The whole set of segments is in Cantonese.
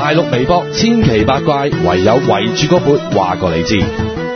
大陸微博千奇百怪，唯有圍住個缽話過你知。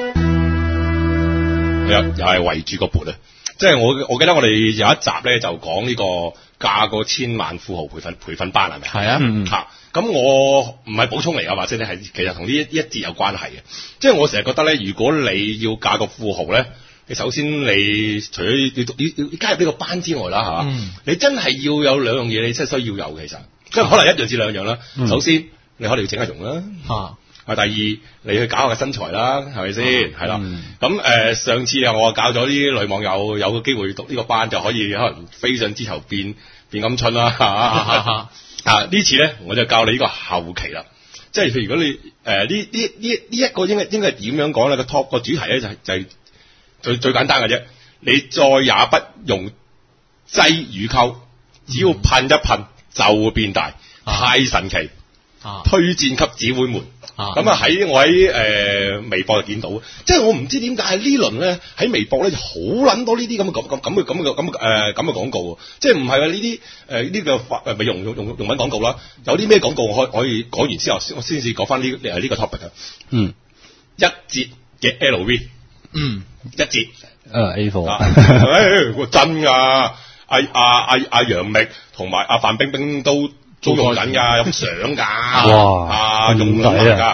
又係圍住個缽啊！即係我記得我哋有一集咧就講呢個嫁個千萬富豪培訓班係咪？ 係啊， 嚇！咁我唔係補充嚟㗎，或者你係其實同呢一節有關係嘅。即係我成日覺得咧，如果你要嫁個富豪咧，你首先你除咗要加入呢個班之外啦，係嘛？你真係要有兩樣嘢，你真係需要有其實，即係可能一樣至兩樣啦。首先你可能要整下容啦。第二，你去搞下個身材啦，係咪先？係啦。咁上次我教咗啲女網友有個機會讀呢個班，就可以可能飛上枝頭變鵪鶉啦。呢次咧，我就教你呢個後期啦。即係譬如如果你呢一個應該點樣講咧？個 top 個主題咧就係最簡單嘅啫。你再也不用擠乳溝，只要噴一噴就會變大，太神奇！推薦給姊妹們。咁啊我喺微博就見到，即係我唔知點解呢輪咧喺微博咧就好撚多呢啲咁嘅廣告，即係唔係話呢啲呢個美容用品廣告啦，有啲咩廣告我可以講完之後，我先至講翻呢個 topic 啊。一折嘅 LV，一折 A 貨， 真㗎，阿楊冪同埋阿范冰冰都用緊㗎，有幅相㗎， 哇， 用緊㗎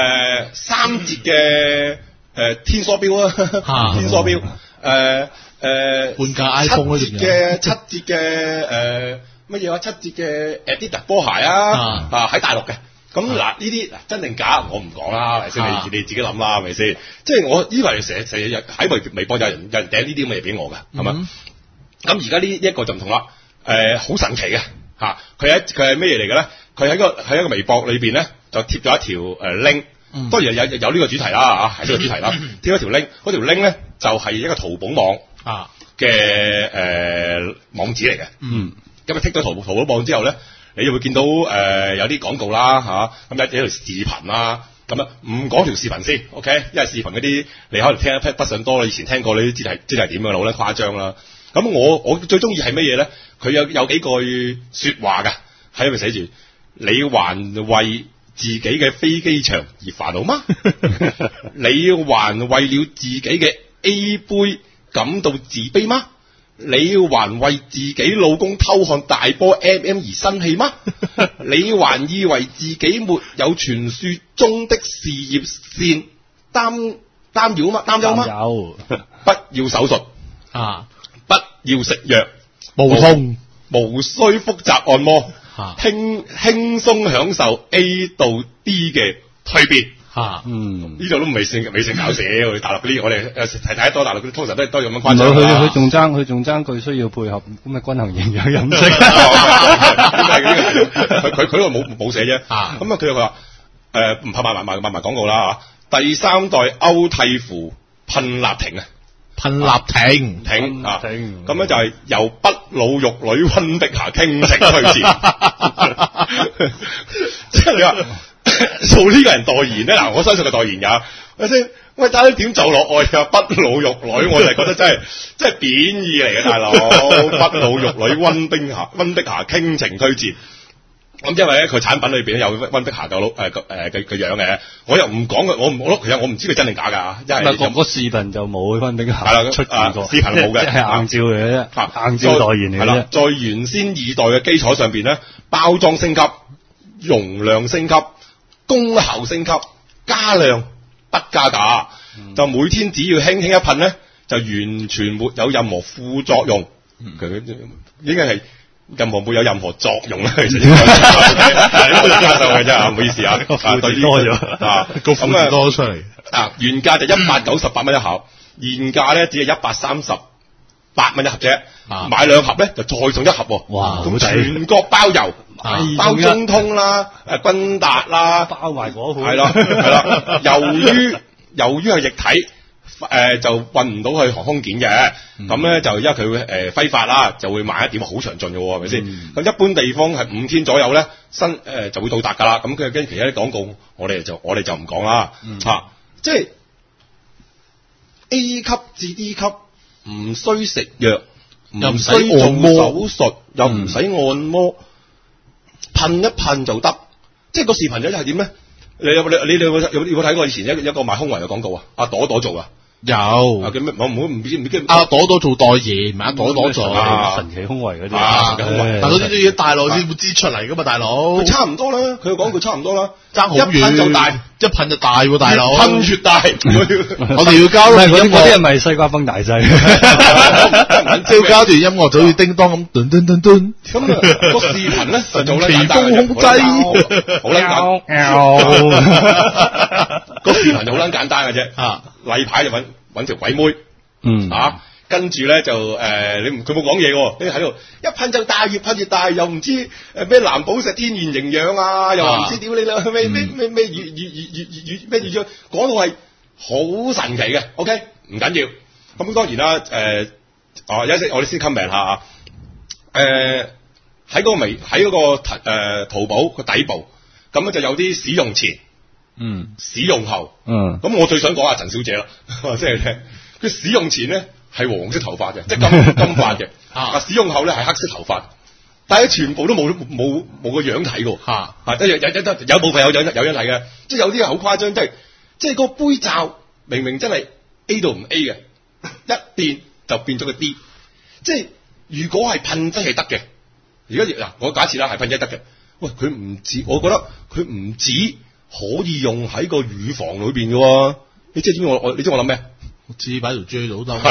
，3折嘅天梭錶啊，天梭錶， 半價 iPhone 嗰啲嘅7折嘅乜嘢話7折嘅 Adidas 波鞋啊，喺大陸嘅。咁嗱呢啲真定假我唔講啦，係咪先？你自己諗啦，係咪先？即係我以為成日喺微博有人掟呢啲咁嘅嘢俾我㗎，係嘛？咁而家呢一個就唔同啦，好神奇嘅嚇，佢係咩嘢嚟嘅咧？佢喺一個微博裏邊咧就貼咗一條link，當然有呢個主題啦嚇，係呢個主題啦，貼咗條 link，嗰條 link 咧就係一個淘寶網嘅網址嚟嘅，咁啊剔咗淘寶網之後咧。你就會見到有啲廣告啦嚇，咁有條視頻啦，咁樣唔講條視頻先 ，OK？ 因為視頻嗰啲你可能聽得不上多，以前聽過你都知係點嘅，好咧誇張啦。咁我最中意係乜嘢咧？佢有幾句説話㗎，喺度寫住：你還為自己嘅飛機場而煩惱嗎？你還為了自己嘅 A 杯感到自卑嗎？你還為自己老公偷看大波 MM 而生氣嗎？你還以為自己沒有傳説中的事業線擔憂嗎？不要手術不要食藥， 無痛， 無需複雜按摩，輕鬆享受 A 到 D 嘅蛻變。呢度都唔係性搞笑，大陸嗰啲我哋睇得多，大陸嗰啲通常都係咁樣誇張。 佢仲爭佢需要配合咁嘅均衡營養飲食。 佢嗰度冇寫啫。咁啊佢話唔怕賣埋廣告啦嚇。第3代歐蒂芙噴蠟停啊， 噴蠟停咁咧就係由不老玉女溫碧霞傾情推薦。即係你話。做呢個人代言咧，嗱，我相信佢代言㗎，係咪先？喂，大佬點做落去啊？不老玉女，我就覺得真係貶義嚟嘅，大佬。不老玉女溫碧霞傾情推薦。咁因為咧，佢產品裏邊有溫碧霞嘅樣嘅，我又唔講佢，其實我唔知佢真定假㗎。因為個視頻就冇溫碧霞出現過， 視頻冇嘅， 係硬照嚟嘅啫，硬照代言嚟嘅啫。 在原先2代嘅基礎上邊咧，包裝升級、容量升級。功效升級，加量不加價，就每天只要輕輕一噴咧，就完全沒有任何副作用。佢應該係沒有任何作用啦。其實應該係加上嘅啫，唔好意思啊，對多咗個副字多出嚟原價就198蚊一盒，現價咧只係138蚊一盒啫。買2盒咧就再送1盒， 哇！ 咁全國包郵。包中通啦，君達啦， 包埋嗰款係啦。由於係液體，就運唔到去航空檢嘅，咁咧就因為佢會揮發啦，就會慢一點，好詳盡嘅，係咪先？咁一般地方係5天左右咧，就會到達㗎啦。咁佢跟其他啲廣告，我哋就唔講啦。即係 A 級至 D 級，唔需食藥，唔需做手術，又唔使按摩。噴一噴就得，即即係個視頻咧係點咧？你有冇睇過以前一個賣胸圍嘅廣告啊？阿朵朵做啊？ 有啊叫咩？我唔記得。 阿朵朵做代言，唔係阿朵朵做神奇胸圍嗰啲神奇胸圍， 但嗰啲都要大陸先會知出嚟噶嘛，大佬。 佢差唔多啦，佢講佢差唔多啦， 爭好遠， 一噴就大， 一噴就大喎，大佬。 噴越大， 我哋要交段音樂， 嗰啲係咪西瓜風大劑？ 即係交段音樂就好似叮當咁，噔噔噔噔。 咁個視頻咧就做咧簡單神奇風控制， 好撚簡，個視頻就好撚簡單嘅啫。例牌就揾條鬼妹，跟住咧就佢冇講嘢喎，你喺度一噴就大，越噴越大，又唔知咩藍寶石天然營養啊，又唔知屌你啦咩咩魚講到係好神奇嘅 ，OK 唔緊要。咁當然啦，有一我哋先 comment 下喺嗰個淘寶個底部，咁咧就有啲使用前，使用後，咁我最想講下陳小姐啦，即係聽佢使用前咧係黃色頭髮嘅，即係金髮嘅，使用後咧係黑色頭髮，但係全部都冇個樣睇嘅，有部分有樣睇嘅，即係有啲係好誇張，即係個杯罩明明真係 A 到唔 A 嘅，一變就變咗個 D， 即係如果係噴劑係得嘅，而家嗱我假設啦係噴劑得嘅，喂佢唔止，我覺得佢唔止可以用喺個乳房裏邊嘅喎，你知唔知你知我諗咩？ 我知擺條 J 度得，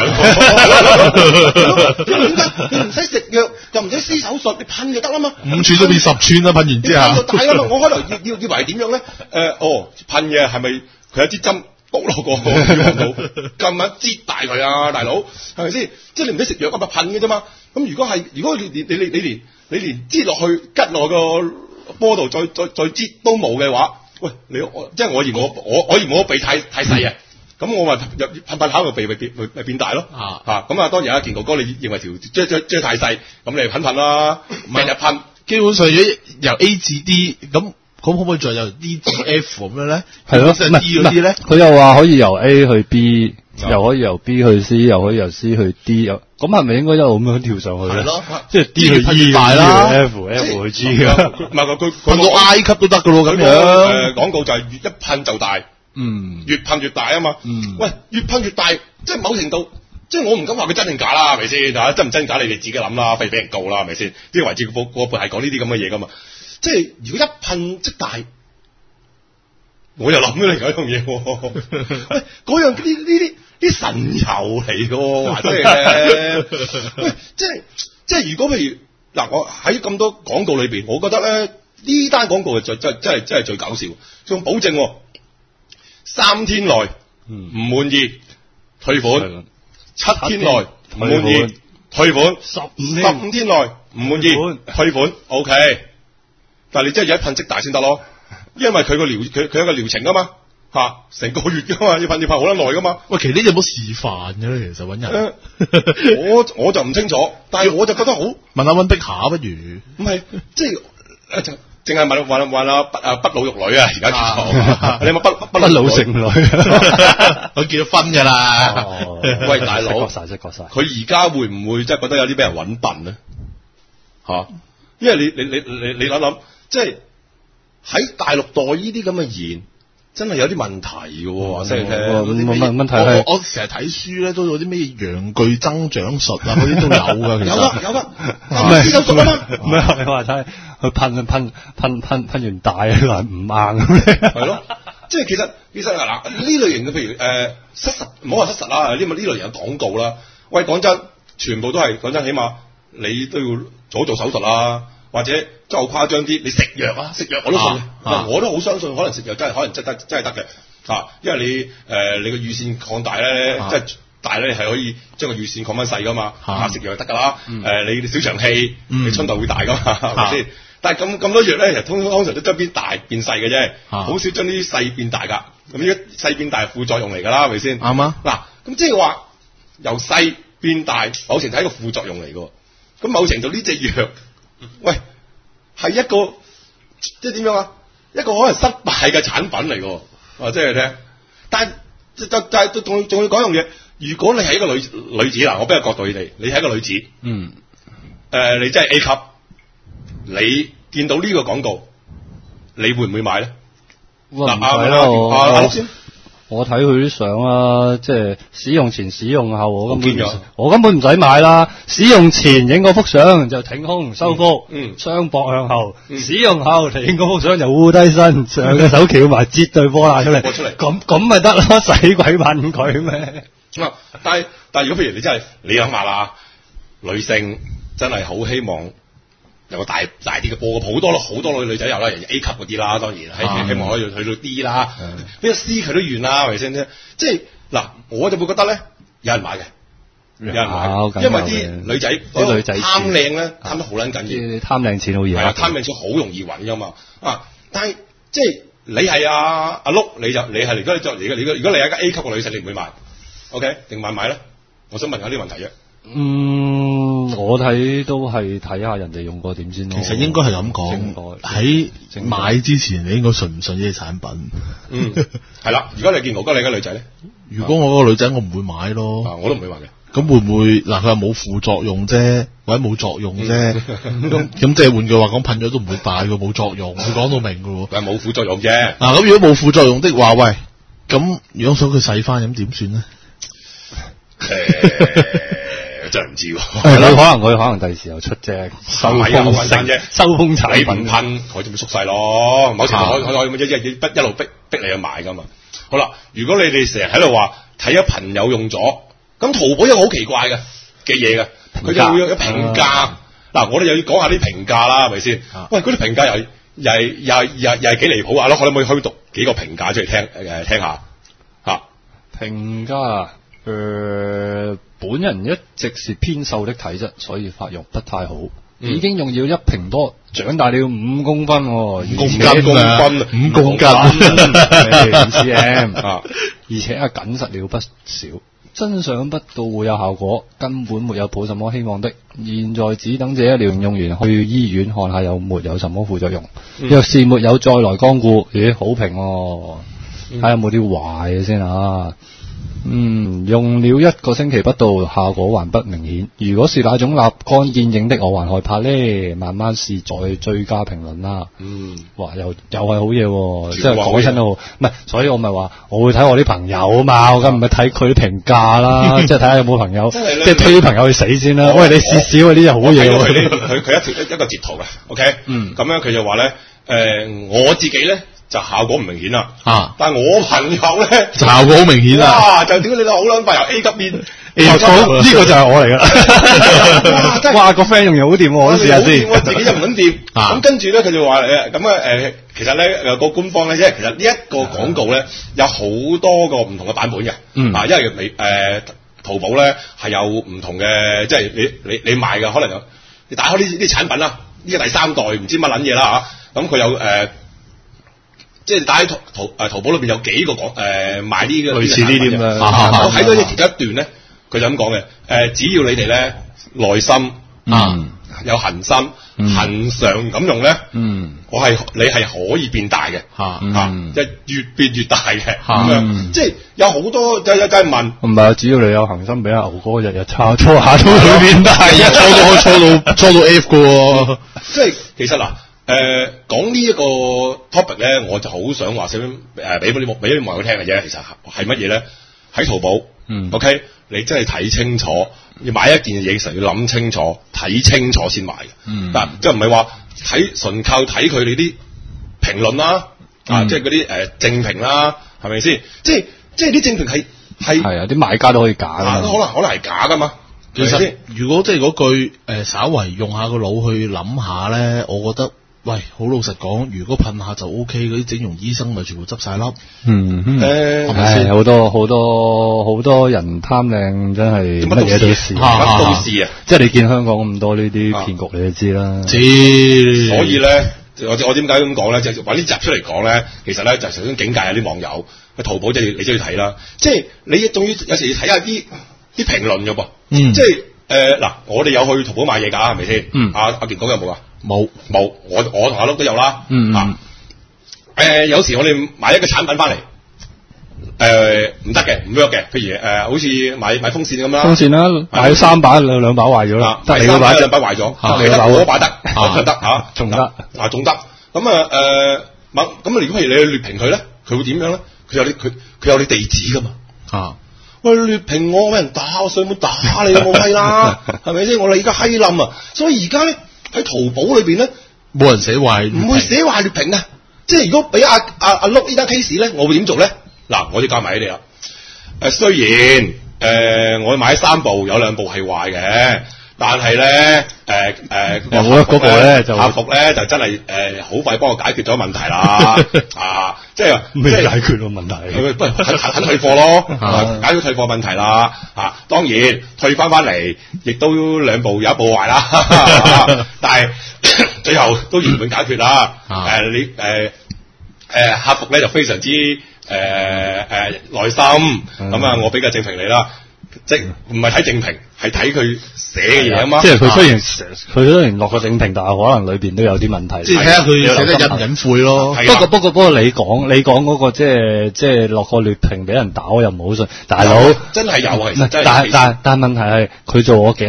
點解你唔使食藥又唔使施手術，你噴就得啦嘛？5 寸都變10寸啦，噴完之後。 就大啦嘛！我開頭以為係點樣咧？噴嘅係咪佢有支針篤落個乳房度，咁樣擠大佢啊，大佬係咪先？即係你唔使食藥咁咪噴嘅啫嘛。咁如果你連擠落去吉落個波度再擠都冇嘅話，喂即係我嫌我鼻太細啊！咁我咪噴下個鼻咪變大咯，咁啊當然啊健哥哥你認為條張太細，咁你噴啦，日日噴， 基本上由 A 至 D， 咁可唔可以再由 D 至 F 咁樣咧？ 係咯， 即係 D 嗰啲咧， 佢又話可以由 A 去 B，又可以由 B 去 C， 又可以由 C 去 D， 咁係咪應該一路咁樣跳上去咧？係咯，即係 D 去 E 大啦 ，F 去 G 嘅， 唔係佢噴到 I 級都得噶咯咁樣。 廣告就係越一噴就大。越噴越大啊嘛，喂，越噴越大，即係某程度，即係我唔敢話佢真定假啦，係咪先？真唔真假你哋自己諗啦，費俾人告啦，係咪先？啲維智個報係講呢啲咁嘅嘢噶嘛，即係如果一噴即大，我又諗咗另外一樣嘢，喂，嗰樣呢啲神油嚟嘅，話真係喂，即係如果譬如嗱，我喺咁多廣告裏邊，我覺得咧呢單廣告真係最搞笑，仲保證。3天內唔滿意退款，7天內唔滿意退款，15天內唔滿意退款 ，OK。但係你真係一噴即大先得咯，因為佢有個療程噶嘛，成個月噶嘛，要噴好得耐噶嘛。 喂，其實呢有冇示範嘅咧？其實揾人， 我就唔清楚，但係我就覺得好。問下溫碧霞不如？唔係，即係淨係問不老玉女啊！而家叫你有冇不老剩女？ 佢結咗婚㗎啦。喂，大佬， 覺晒。 佢而家會唔會即係覺得有啲俾人揾笨咧？因為你諗，即係喺大陸代呢啲咁嘅言，真係有啲問題嘅喎。 問題係我成日睇書咧，都有啲咩陽具增長術啊，嗰啲都有㗎。其實有㗎，施手術啊嘛。 唔係你話睇。佢噴完大啊，話唔硬咁咧， 係咯，即係其實嗱呢類型嘅，譬如失實，唔好話失實啦，呢類型嘅廣告啦，喂講真，全部都係講真，起碼你都要做手術啦，或者真係好誇張啲，你食藥我都信，我都好相信，可能食藥真係得嘅，因為你個乳腺擴大咧，即係大咧係可以將個乳腺擴翻細噶嘛，食藥就得噶啦，你小腸氣，你春代會大噶嘛，係咪先？但係咁多藥咧，其實通常都將邊大變細嘅啫，好少將啲細變大噶。咁呢啲細變大係副作用嚟㗎啦，係咪先？ 啱啊！ 嗱，咁即係話由細變大，某程度係一個副作用嚟㗎。咁某程度呢隻藥，喂，係一個即係點樣啊？一個可能失敗嘅產品嚟㗎。即係聽。但係仲要講樣嘢，如果你係一個女子嗱，我俾個角度你哋，你係一個女子，你真係 A 級。你見到呢個廣告， 你會唔會買咧？ 嗱，唔係咯， 阿陸先。 我睇佢啲相啊，即係使用前、使用後，我根本唔使買啦。使用前影嗰幅相就挺胸收腹，雙膊向後；使用後影嗰幅相就烏低身，上嘅手翹埋，擠對波乸出嚟，咁咪得咯，使鬼問佢咩？ 但係如果譬如你諗下啦，女性真係好希望有個大啲嘅波，好多女仔有啦，人 A 級嗰啲啦，當然希望可以去到 D 啦，呢個 C 佢都願啦，係咪先啫？即係嗱，我就會覺得咧，有人買嘅，因為啲女仔貪靚咧，貪得好撚緊要， 貪靚錢好易， 貪靚錢好容易揾噶嘛。但係即係你係阿碌，你係如果你係一個 A 級嘅女仔，你唔會買 ，OK？ 定買咧？我想問下呢個問題啫。 我睇都係睇下人哋用過點先咯。 其實應該係咁講，喺買之前你應該信唔信呢啲產品？ 係啦。如果你見哥哥你嘅女仔咧， 如果我嗰個女仔我唔會買咯。 我都唔會買嘅。咁會唔會嗱？佢話冇副作用啫，或者冇作用啫。咁即係換句話講，噴咗都唔會大嘅，冇作用。佢講到明嘅喎。係冇副作用啫。咁如果冇副作用的話，喂，咁如果想佢洗翻，咁點算咧？ 真係唔知喎， 佢可能第時又出隻收風產品， 你唔噴佢就咪縮細咯。某程度可以一路逼你去買噶嘛。好啦，如果你哋成日喺度話睇咗朋友用咗，咁淘寶有個好奇怪嘅嘢嘅，佢就會有評價。嗱，我哋又要講下啲評價啦，係咪先？喂，嗰啲評價又係幾離譜啊！可唔可以虛讀幾個評價出嚟聽下？ 評價本人一直是偏瘦的體質，所以發育不太好。已經用了1瓶多，長大了5公分，5公斤5 cm 而且緊實了不少。真想不到會有效果，根本沒有抱什麼希望的。現在只等這一療用完，去醫院看下有沒有什麼副作用。若是沒有，再來光顧。咦，好評睇下有冇啲壞嘅先啊！用了1個星期不到，效果還不明顯。如果是那種立竿見影的，我還害怕呢。慢慢試再追加評論啦。哇，又係好嘢，即係講親都好。唔係，所以我咪話我會睇我啲朋友啊嘛，我梗唔係睇佢啲評價啦，即係睇下有冇朋友，即係推啲朋友去死先啦。喂，你試試呢啲好嘢。 佢一個截圖嘅 ，OK，咁樣佢就話咧，我自己咧。就效果唔明顯啦，但係我朋友咧就效果好明顯啦， 就屌你老好撚快由 A 級變， 呢個就係我嚟㗎。哇，個 friend 用嘢好掂，我都試下先。 我自己又唔撚掂，咁跟住咧佢就話其實咧個官方咧，即係其實呢一個廣告咧有好多個唔同嘅版本嘅，因為你淘寶咧係有唔同嘅，即係你買嘅可能有你打開呢啲產品啦，呢個第3代唔知乜撚嘢啦嚇，咁佢有即係打喺淘寶裏邊有幾個賣呢個類似呢啲咁嘅， 我睇到其中一段咧，佢就咁講嘅，只要你哋咧耐心有恆心，恆常咁用咧，你係可以變大嘅，即係越變越大嘅，咁樣即係有好多梗係問， 唔係只要你有恆心，俾阿牛哥日日搓下都會變大， 搓到 F 嘅喎， 即係其實嗱。講呢一個 topic 咧，我就好想話想俾啲網友聽嘅啫。其實係乜嘢咧？喺淘寶，OK，你真係睇清楚，要買一件嘢時候要諗清楚，睇清楚先買嘅。但即係唔係話純靠睇佢哋啲評論啦，即係嗰啲正評啦，係咪先？即係啲正評係啲買家都可以假㗎， 可能係假㗎嘛。 其實如果即係嗰句稍為用下個腦去諗下咧，我覺得。喂，好老實講，如果噴下就 OK，嗰啲整容醫生咪全部執晒粒。 係咪先？好多人貪靚，真係乜嘢都試， 乜都試啊！ 即係你見香港咁多呢啲騙局，你都知啦。 所以咧，我點解咁講咧？就揾呢集出嚟講咧，其實咧就首先警戒下啲網友，淘寶你都要睇啦。即係你仲要有時要睇下啲評論嘅噃。即係嗱，我哋有去淘寶買嘢㗎，係咪先？阿健哥有冇啊？冇，我同阿碌都有啦。有時我哋買一個產品翻嚟，唔得嘅，唔 work 嘅。譬如好似買風扇咁啦， 風扇啦，買咗3把兩把壞咗啦， 第2把壞咗，得我把得，得嚇， 仲得仲得。咁咁如果係你去劣評佢咧，佢會點樣咧？佢有你地址噶嘛？ 啊！ 喂，劣評我俾人打，我上門打你冇閪啦，係咪先？我哋而家閪冧啊！所以而家咧喺淘寶裏邊咧， 冇人寫壞， 唔會寫壞劣評啊！即係如果俾阿碌呢單 case 咧，我會點做咧？嗱，我就教埋你哋啦。雖然我買3部，有2部係壞嘅。但係咧， 嗰個咧就客服咧就真係好快幫我解決咗問題啦，即係咩解決咗問題？ 不肯退貨咯，解決退貨問題啦，當然退翻嚟，亦都2部有1部壞啦，但係最後都圓滿解決啦。客服咧就非常之耐心，咁我俾個正評你啦。即係唔係睇正評，係睇佢寫嘅嘢啊嘛。 即係佢雖然落個正評，但係可能裏邊都有啲問題。 即係睇下佢寫得隱晦咯。 不過你講嗰個即係落個劣評俾人打，我又唔好信。大佬真係有啊， 但問題係佢做我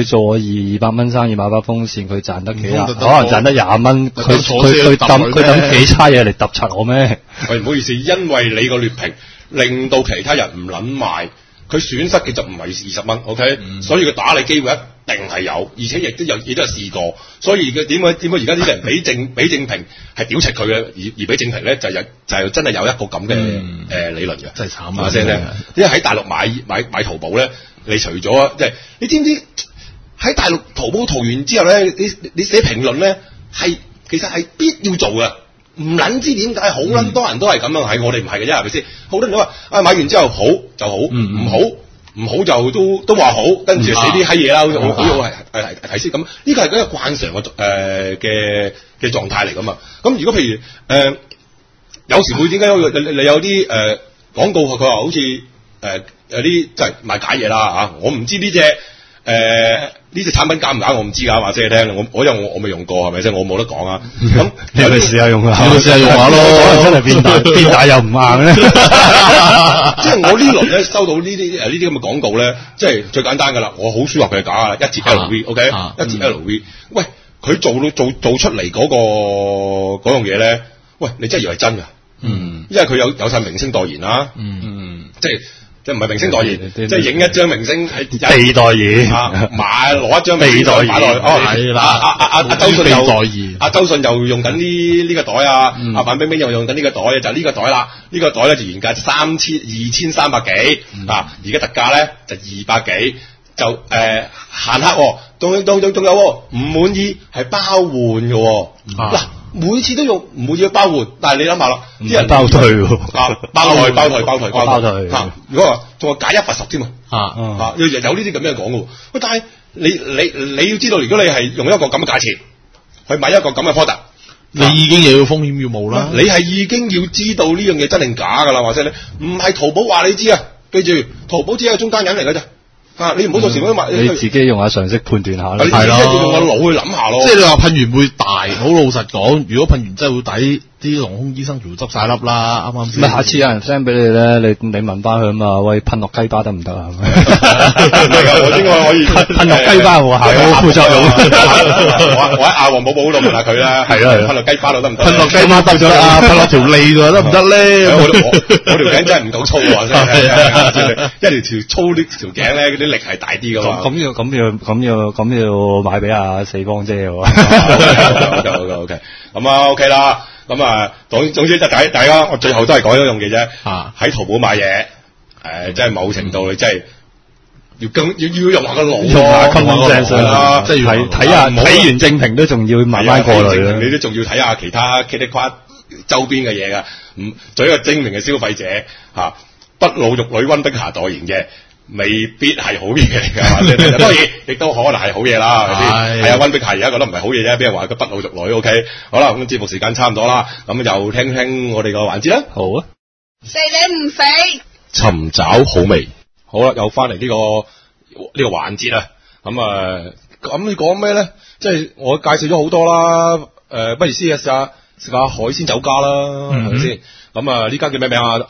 200蚊生意買把風扇，佢賺得幾可能賺得20蚊，佢抌幾差嘢嚟揼柒我咩？ 喂，唔好意思，因為你個劣評令到其他人唔撚買。佢損失嘅就唔係20蚊 ，OK，所以佢打你機會一定係有，而且亦都有試過，所以佢點解而家啲人俾正評係屌柒佢嘅，而俾正評咧就真係有一個咁嘅理論嘅， 真係慘啊！ 因為喺大陸買淘寶咧，你除咗即係你知唔知喺大陸淘寶淘完之後咧，你寫評論咧其實係必要做嘅。唔撚知點解好撚多人都係咁樣，係我哋唔係嘅啫，係咪先？好多人都話買完之後好就好，唔好就都話好，跟住寫啲閪嘢啦，好係先咁。呢個係一個慣常嘅狀態嚟噶嘛。咁如果譬如有時會點解你有啲廣告佢話好似有啲即係賣假嘢啦嚇，我唔知呢隻產品假唔假我唔知㗎，話俾你聽。我未用過係咪先？我冇得講啊。咁你咪試下用下， 咯， 可能真係變大又唔硬咧。 即係我呢輪咧收到呢啲咁嘅廣告咧，即係最簡單㗎啦。我好舒服佢係假㗎，一折 LV，OK，一折 LV。喂，佢做出嚟嗰樣嘢咧，喂，你真係以為真㗎？因為佢有晒明星代言啦。即係唔係明星代言，即係影一張明星係被代言攞一張被代言擺落去。係啦，阿周迅又代言，阿周迅又用緊呢個袋啊，阿范冰冰又用緊呢個袋啊，就係呢個袋啦。呢個袋咧就原價2300幾，而家特價咧就200幾，就限刻，仲有唔滿意係包換嘅。嗱，每次都用，唔每次包換，但係你諗下啦，啲人包退喎， 包退。如果話仲話解1罰10添啊，有呢啲咁樣講嘅。喂，但係你要知道，如果你係用一個咁嘅價錢去買一個咁嘅 product， 你已經有風險要冒啦。 你係已經要知道呢樣嘢真定假㗎啦，或者你唔係淘寶話你知啊，記住淘寶只係中間人嚟㗎啫。你唔好到時嗰啲你自己用下常識判斷下啦， 係咯，要用個腦去諗下咯。 即係你話噴完會大，好老實講，如果噴完真係會抵，啲隆胸醫生全部執晒粒啦，啱啱先？ 下次有人 send 俾你咧，你問翻佢啊嘛，喂，噴落雞巴得唔得啊？ 我應該可以噴落雞巴冇效，有副作用。 我喺亞皇寶寶嗰度問下佢啦，係啦，噴落雞巴度得唔得？ 噴落雞巴得咗啦，噴落條脷度得唔得咧？ 我條頸真係唔夠粗啊，一條粗啲條頸咧，嗰啲力係大啲噶嘛。 咁要買俾阿四方姐喎。 OK，咁啊 OK 啦，咁啊總之就大家我最後都係講一樣嘢啫。喺淘寶買嘢，即係某程度你真係要用下個腦， 用下 common sense 啦， 即係睇完正評都仲要慢慢過濾， 你都仲要睇下其他周邊嘅嘢噶。做一個精明嘅消費者不老玉女溫碧霞代言嘅，未必係好嘢嚟㗎，當然亦都可能係好嘢啦，係咪先？係啊，溫碧霞而家覺得唔係好嘢啫，俾人話佢不老玉女 ，OK。好啦，咁節目時間差唔多啦，咁又聽聽我哋個環節啦。 好啊， 肥你唔肥， 尋找好味。好啦，又翻嚟呢個環節啦。咁你講咩咧？即係我介紹咗好多啦。不如試下海鮮酒家啦，係咪先？咁呢間叫咩名啊？阿陸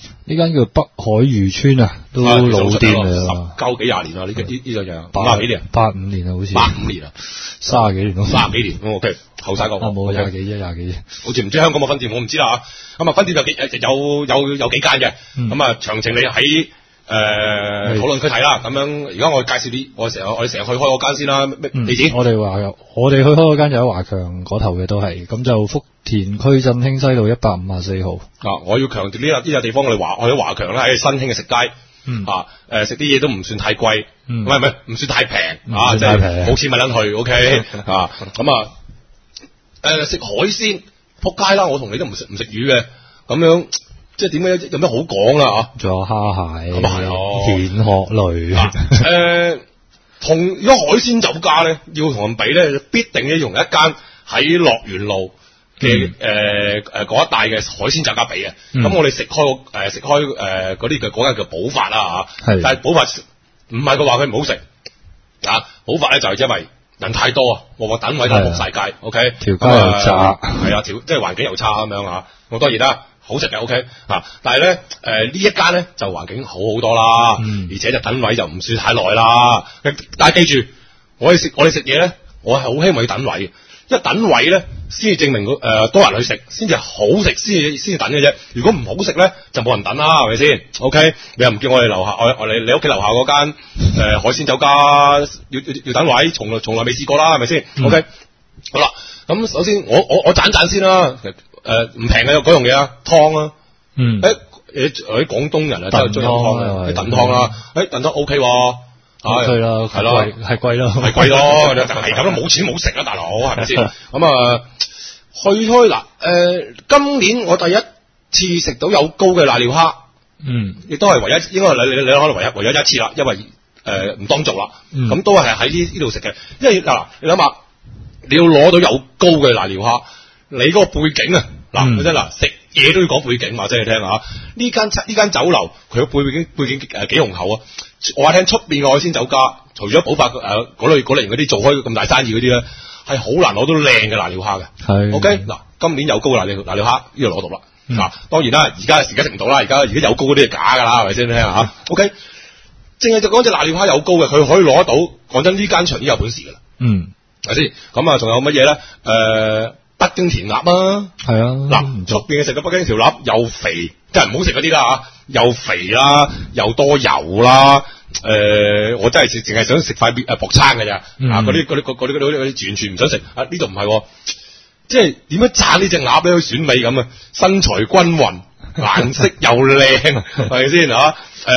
呢間叫北海漁村啊，都老店嚟啦 ，19幾20年啦，呢隻嘢，80幾年 ，85年啊，好似 85年啊 ，30幾年咯 ，30幾年，OK， 後晒個， 冇20幾， 好似唔知香港有冇分店，我唔知啦嚇。咁啊分店有幾間嘅，咁啊詳情你喺討論區睇啦。咁樣而家我介紹啲，我哋成日去開嗰間先啦。地址我哋去開嗰間就喺華強嗰頭嘅都係，咁就福田區振興西路154號。 我要強調呢個地方，我哋喺華強咧喺新興嘅食街。食啲嘢都唔算太貴，唔算太平啊，即係冇錢咪撚去 ，OK 啊，咁食海鮮仆街啦，我同你都唔食魚嘅，咁樣即係點解有咩好講啦嚇？ 仲有蝦蟹， 咁啊係咯， 蜆殼類， 同如果海鮮酒家咧，要同人比咧，必定要用一間喺樂園路嘅嗰一帶嘅海鮮酒家比嘅，咁我哋食開嗰啲嘅嗰間叫寶發啦嚇，但係寶發唔係佢話佢唔好食啊，寶發咧就係因為人太多啊，個等位都仆晒街 ，OK， 條街又窄， 係啊，即係環境又差咁樣嚇，我當然啦，好食嘅 OK 嚇，但係咧呢一間咧就環境好多啦，而且就等位就唔算太耐啦，但係記住我哋食嘢咧，我係好希望要等位嘅。一等位咧，先至證明多人去食，先至好食，先至等嘅啫。如果唔好食咧，就冇人等啦，係咪先 ？OK， 你又唔叫我哋樓下，你屋企樓下嗰間海鮮酒家要等位，從來未試過啦，係咪先 ？OK， 好啦，咁首先我讚先啦，唔平嘅嗰樣嘢啊，湯啊，啲廣東人啊真係中意飲湯嘅，啲燉湯啦，燉湯 OK 喎。 係咯，係咯，係貴咯， 係貴咯，就係咁咯，冇錢冇食啊，大佬係咪先？咁去開嗱，今年我第一次食到有膏嘅瀨尿蝦，亦都係唯一，應該係你可能唯一一次啦，因為唔當做啦，咁都係喺呢度食嘅，因為嗱，你諗下，你要攞到有膏嘅瀨尿蝦，你嗰個背景啊，嗱，真嗱食嘢都要講背景話，即係你聽下，呢間酒樓佢嘅背景幾雄厚啊！我話聽出邊嘅海鮮酒家，除咗寶發嗰類嗰啲做開咁大生意嗰啲咧，係好難攞到靚嘅瀨尿蝦嘅。係 OK 嗱，今年有膏瀨尿蝦呢度攞到啦。嗱，當然啦，而家食唔到啦，而家有膏嗰啲係假噶啦，係咪先？聽下吓 OK， 淨係就講隻瀨尿蝦有膏嘅，佢可以攞得到。講真，呢間場已經有本事噶啦。係咪先？咁啊，仲有乜嘢咧？北京填鴨啊，係啊，嗱，出邊嘅食嘅北京條鴨又肥，即係唔好食嗰啲啦嚇，又肥啦，又多油啦，我真係淨係想食塊薄餐嘅咋，嗰啲完全唔想食，呢度唔係，即係點樣讚呢隻鴨咧？選美咁啊，身材均勻，顏色又靚，係咪先嚇？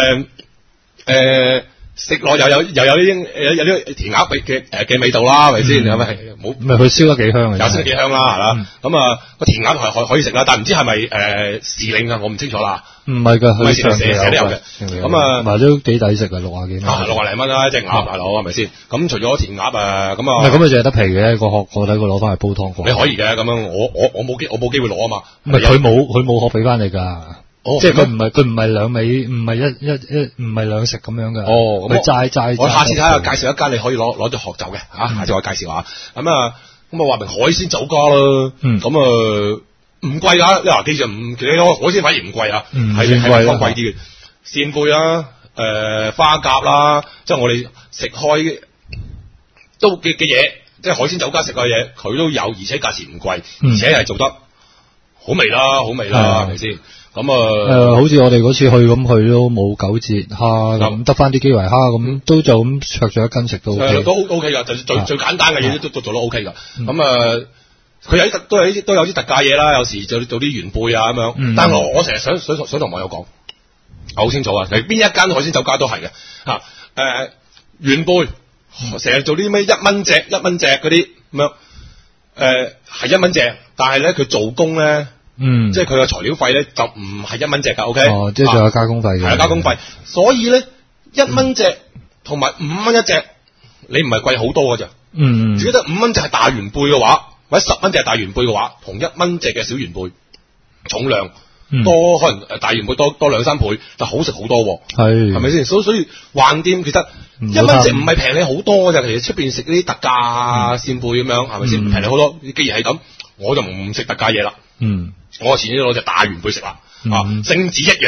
食落又有啲甜鴨嘅味道啦，係咪先？係咪冇？唔係佢燒得幾香啊？有燒得幾香啦，係啦。咁個甜鴨係可以食啦，但係唔知係咪時令啊？我唔清楚啦。唔係㗎，佢成日都有嘅。咁埋都幾抵食啊，60幾蚊。60零蚊啦，一隻鴨大佬係咪先？咁除咗甜鴨咁啊，唔係咁佢淨係得皮嘅，個殼個底佢攞翻去煲湯過。你可以嘅，咁樣我冇機會攞啊嘛。唔係佢冇殼俾翻你㗎。即係佢唔係兩味，唔係兩食咁樣嘅。佢齋。我下次睇下介紹一間你可以攞隻殼走嘅嚇，下次我介紹下。咁啊話明海鮮酒家啦。咁唔貴㗎，你話記住你海鮮反而唔貴啊，係地方貴啲嘅。扇貝啦，花甲啦，即係我哋食開都嘅嘢，即係海鮮酒家食嘅嘢，佢都有，而且價錢唔貴，而且係做得好味啦，係咪先？咁好似我哋嗰次去咁，佢都冇9折蝦咁，得翻啲基圍蝦咁，都就咁灼咗一斤食都 OK。都 OK 㗎，就最簡單嘅嘢都做得 OK 㗎。咁佢都有啲特價嘢啦，有時做啲元貝啊咁樣。但係我成日想同網友講，好清楚啊，邊一間海鮮酒家都係嘅嚇。元貝成日做啲咩1蚊隻嗰啲咁樣，係1蚊隻，但係咧佢做工咧。即係佢嘅材料費咧就唔係1蚊隻噶 ，OK？即係仲有加工費嘅。係加工費，所以咧1蚊隻同埋5蚊一隻，你唔係貴好多㗎咋？如果得5蚊隻係大元貝嘅話，或者10蚊隻係大元貝嘅話，同1蚊隻嘅小元貝重量多，可能大元貝多2-3倍，就好食好多。係咪先？所以橫掂其實1蚊隻唔係平你好多㗎，其實出邊食啲特價扇貝咁樣，係咪先？平你好多。既然係咁，我就唔食特價嘢啦。我前日攞隻大元貝食啦，聖子一樣，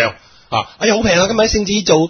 哎呀好平啊，今日啲聖子做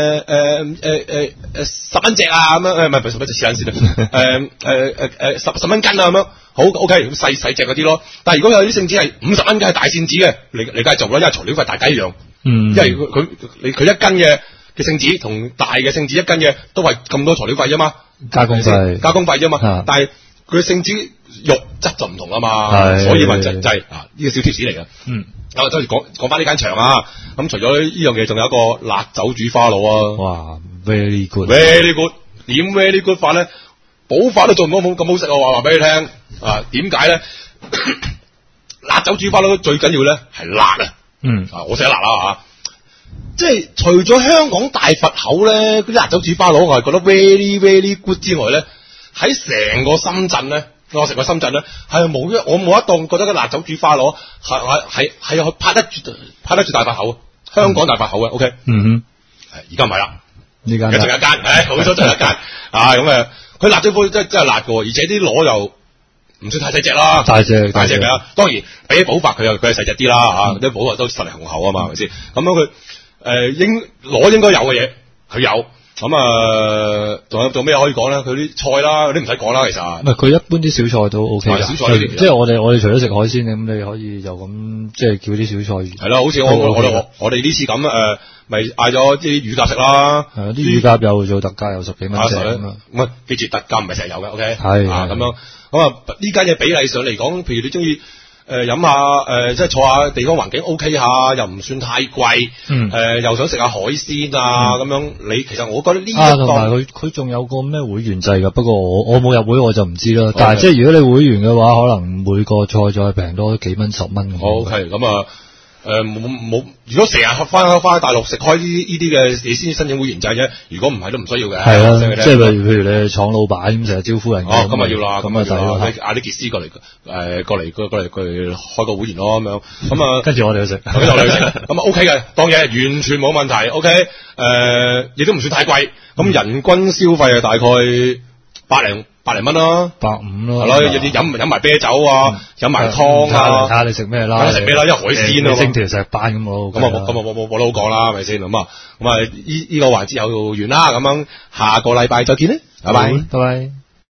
10蚊隻啊咁樣，唔係10蚊隻試緊先啦，10蚊斤啊咁樣，好 OK 咁細隻嗰啲咯。但係如果有啲聖子係50蚊嘅係大聖子嘅，你梗係做啦，因為材料費大家一樣，因為佢一斤嘅聖子同大嘅聖子一斤嘅都係咁多材料費啫嘛，加工費啫嘛，但係佢聖子肉質就唔同啊嘛，所以咪就係呢個小貼士嚟嘅。咁再講翻呢間場啊，咁除咗呢樣嘢，仲有一個辣酒煮花螺啊，哇 ，very good，點 very good 法咧？補飯都做唔到咁好食啊！話俾你聽點解咧？辣酒煮花螺最緊要咧係辣啊，我食得辣啦即係除咗香港大佛口咧，嗰啲辣酒煮花螺我係覺得 very very good 之外咧，喺成個深圳咧。我食過深圳咧，我冇一檔覺得個辣酒煮花螺係拍得住大佛口，香港大佛口嘅 ，OK，而家唔係啦，而家仲有一間，好多仲有一間咁佢辣酒花真係辣嘅，而且啲螺又唔算太細隻啦，大隻嘅，當然比起寶發佢係細隻啲啦啲寶發都實力雄厚啊嘛，係咪先？咁樣佢螺應該有嘅嘢，佢有。咁仲有做咩可以講咧？佢啲菜啦，嗰啲唔使講啦，其實。唔係佢一般啲小菜都 OK 㗎。小菜即係我哋除咗食海鮮咁，你可以就咁即係叫啲小菜。係啦，好似我哋呢次咁咪嗌咗啲乳鴿食啦。係啲乳鴿又做特價，又10幾蚊隻咁唔係，記住特價唔係成日有嘅 ，OK。係咁樣。咁呢間嘢比例上嚟講，譬如你中意。飲下即係坐下地方環境 OK 下，又唔算太貴，又想食下海鮮咁樣，你其實我覺得呢一個同埋佢仲有個咩會員制噶，不過我冇入會我就唔知啦。但係即係如果你會員嘅話，可能每個菜再平多幾蚊10蚊。OK，咁冇，如果成日翻大陸食開呢啲嘅，你先申請會員制啫。如果唔係都唔需要嘅。係啊，即係譬如你廠老闆咁成日招呼人。哦，咁啊要啦，咁啊就嗌啲傑斯過嚟開個會員咯咁樣。咁跟住我哋去食，咁OK 嘅，當嘢完全冇問題。OK，亦都唔算太貴。咁人均消費大概百零蚊啦，150咯，係咯，飲埋啤酒飲埋湯睇下你食咩啦，因為海鮮啊，星期石斑咁咯，咁冇得好講啦，係咪先咁呢個環節又完啦，咁樣下個禮拜再見啦，拜拜。